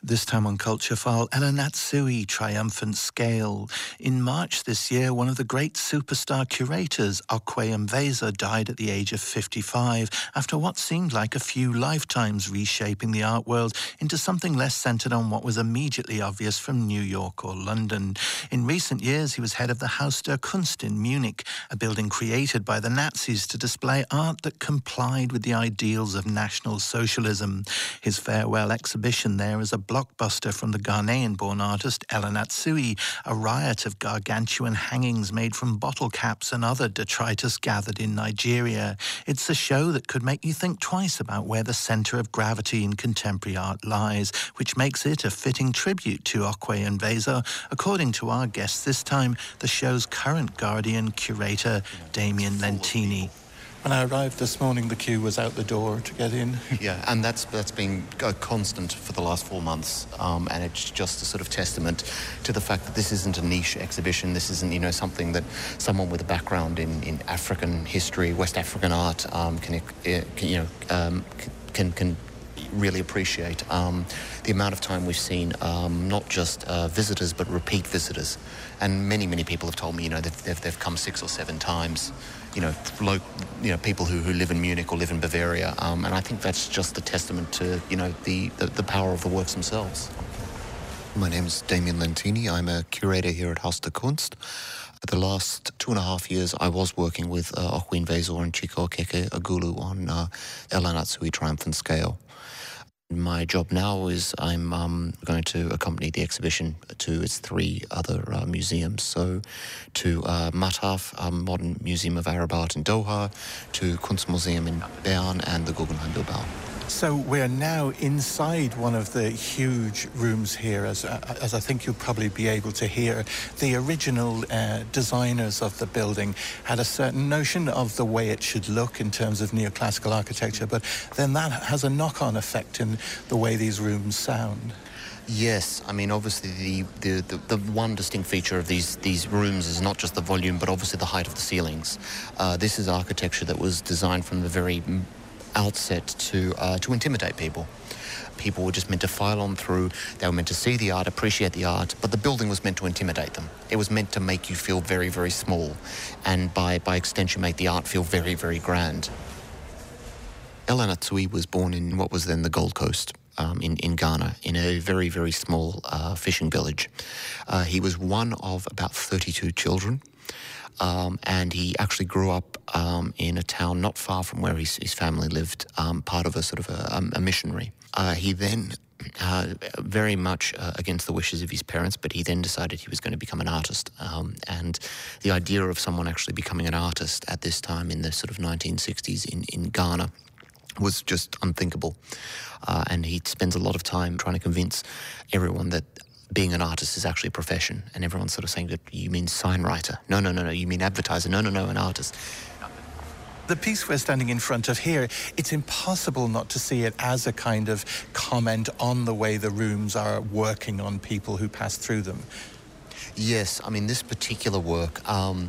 This time on Culture File, Ella Natsui, Triumphant Scale. In March this year, one of the great superstar curators, Okwe Mveza, died at the age of 55 after what seemed like a few lifetimes reshaping the art world into something less centred on what was immediately obvious from New York or London. In recent years, he was head of the Haus der Kunst in Munich, a building created by the Nazis to display art that complied with the ideals of National Socialism. His farewell exhibition there is a blockbuster from the Ghanaian-born artist Ella Natsui, a riot of gargantuan hangings made from bottle caps and other detritus gathered in Nigeria. It's a show that could make you think twice about where the centre of gravity in contemporary art lies, which makes it a fitting tribute to Okwe Mveza, according to our guest this time, the show's current Guardian curator, Damien Lentini. When I arrived this morning, the queue was out the door to get in. Yeah, and that's been a constant for the last 4 months, and it's just a sort of testament to the fact that this isn't a niche exhibition. This isn't, something that someone with a background in African history, West African art, can really appreciate. The amount of time we've seen not just visitors but repeat visitors, and many people have told me they've come 6 or 7 times. People who live in Munich or live in Bavaria, and I think that's just a testament to the power of the works themselves. My name is Damien Lentini. I'm a curator here at Haus der Kunst. The last 2.5 years, I was working with Okwe Mveza and Chika Okeke Agulu on Ella Natsui Triumphant Scale. My job now is I'm going to accompany the exhibition to its 3 other museums. So to Mataf, Modern Museum of Arab Art in Doha, to Kunstmuseum in Bern, and the Guggenheim Bilbao. So we're now inside one of the huge rooms here, as I think you'll probably be able to hear. The original designers of the building had a certain notion of the way it should look in terms of neoclassical architecture, but then that has a knock-on effect in the way these rooms sound. Yes, I mean, obviously the one distinct feature of these rooms is not just the volume, but obviously the height of the ceilings. This is architecture that was designed from the very outset to intimidate people. People were just meant to file on through. They were meant to see the art, appreciate the art, but the building was meant to intimidate them. It was meant to make you feel very, very small, and by extension make the art feel very, very grand. Ella Natsui was born in what was then the Gold Coast, in Ghana, in a very, very small fishing village. He was one of about 32 children. And he actually grew up in a town not far from where his family lived, part of a sort of a missionary. He then, very much against the wishes of his parents, but he then decided he was going to become an artist. And the idea of someone actually becoming an artist at this time in the sort of 1960s in Ghana was just unthinkable. And he spends a lot of time trying to convince everyone that being an artist is actually a profession, and everyone's sort of saying that you mean sign writer. No, you mean advertiser. No, an artist. The piece we're standing in front of here, it's impossible not to see it as a kind of comment on the way the rooms are working on people who pass through them. Yes, I mean, this particular work's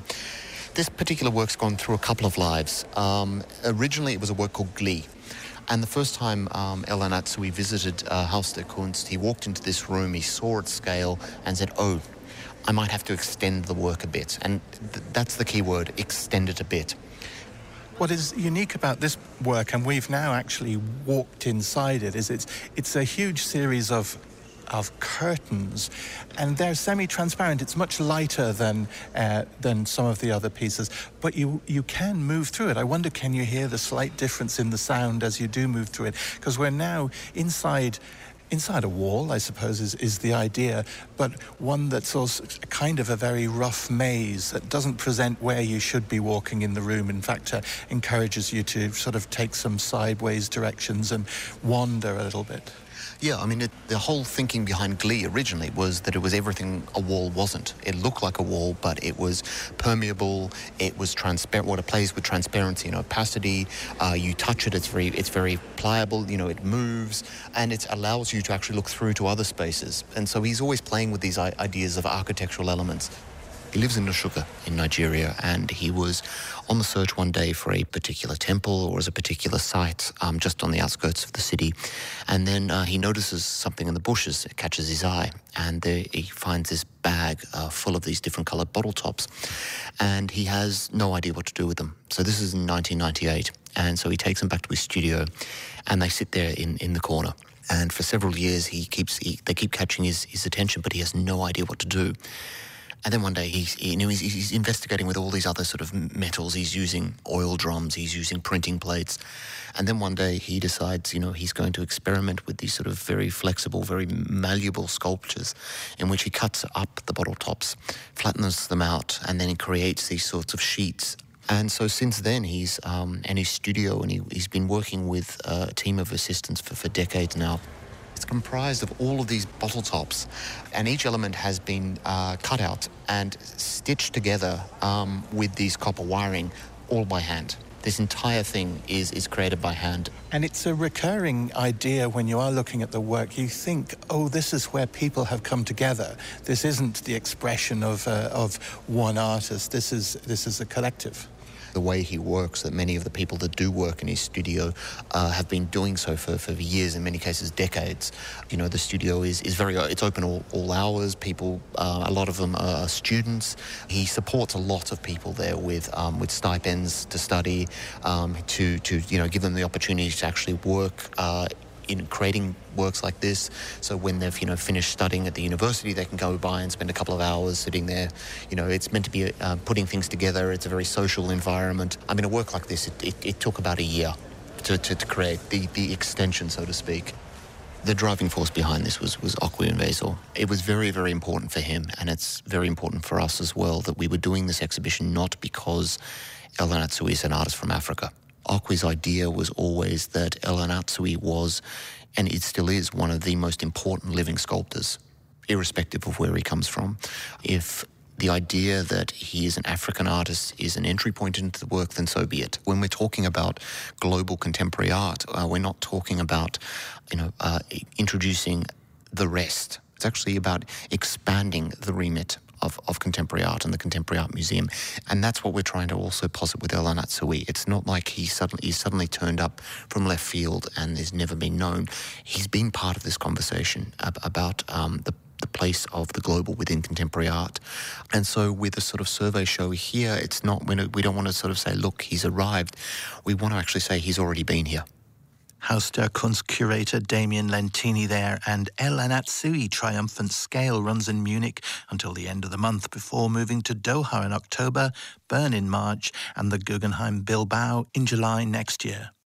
gone through a couple of lives. Originally, it was a work called Glee. And the first time Ella Natsui visited Haus der Kunst, he walked into this room, he saw its scale and said, oh, I might have to extend the work a bit. And that's the key word, extend it a bit. What is unique about this work, and we've now actually walked inside it, is it's a huge series of curtains, and they're semi-transparent. It's much lighter than some of the other pieces, but you can move through it. I wonder, can you hear the slight difference in the sound as you do move through it? Because we're now inside a wall, I suppose, is the idea, but one that's also kind of a very rough maze that doesn't present where you should be walking in the room. In fact, encourages you to sort of take some sideways directions and wander a little bit. Yeah, I mean, the whole thinking behind Glee originally was that it was everything a wall wasn't. It looked like a wall, but it was permeable, it was transparent. What it plays with transparency and opacity. You touch it, it's very pliable, it moves, and it allows you to actually look through to other spaces. And so he's always playing with these ideas of architectural elements. He lives in Nsukka in Nigeria, and he was on the search one day for a particular temple or as a particular site just on the outskirts of the city. And then he notices something in the bushes. It catches his eye, and there he finds this bag full of these different coloured bottle tops, and he has no idea what to do with them. So this is in 1998, and so he takes them back to his studio, and they sit there in the corner. And for several years, they keep catching his attention, but he has no idea what to do. And then one day he's investigating with all these other sort of metals. He's using oil drums, he's using printing plates. And then one day he decides, he's going to experiment with these sort of very flexible, very malleable sculptures in which he cuts up the bottle tops, flattens them out, and then he creates these sorts of sheets. And so since then, he's in his studio, and he's been working with a team of assistants for decades now. It's comprised of all of these bottle tops, and each element has been cut out and stitched together with these copper wiring, all by hand. This entire thing is created by hand. And it's a recurring idea when you are looking at the work. You think, oh, this is where people have come together. This isn't the expression of one artist. This is a collective. The way he works, that many of the people that do work in his studio have been doing so for years, in many cases decades. The studio is it's open all hours. People, a lot of them are students. He supports a lot of people there with stipends to study, to give them the opportunity to actually work in creating works like this. So when they've finished studying at the university, they can go by and spend a couple of hours sitting there. It's meant to be putting things together. It's a very social environment. I mean, a work like this, it took about a year to create the extension, so to speak. The driving force behind this was Okwui Mvezo. It was very, very important for him, and it's very important for us as well, that we were doing this exhibition not because Ella Natsui is an artist from Africa. Okwi's idea was always that Ella Natsui was, and it still is, one of the most important living sculptors, irrespective of where he comes from. If the idea that he is an African artist is an entry point into the work, then so be it. When we're talking about global contemporary art, we're not talking about, introducing the rest. It's actually about expanding the remit of contemporary art and the Contemporary Art Museum. And that's what we're trying to also posit with Ella Natsui. It's not like he's suddenly turned up from left field and has never been known. He's been part of this conversation about the place of the global within contemporary art. And so with a sort of survey show here, it's not, we don't want to sort of say, look, he's arrived. We want to actually say he's already been here. Haus der Kunst curator Damien Lentini there, and Ella Natsui Triumphant Scale runs in Munich until the end of the month before moving to Doha in October, Bern in March, and the Guggenheim Bilbao in July next year.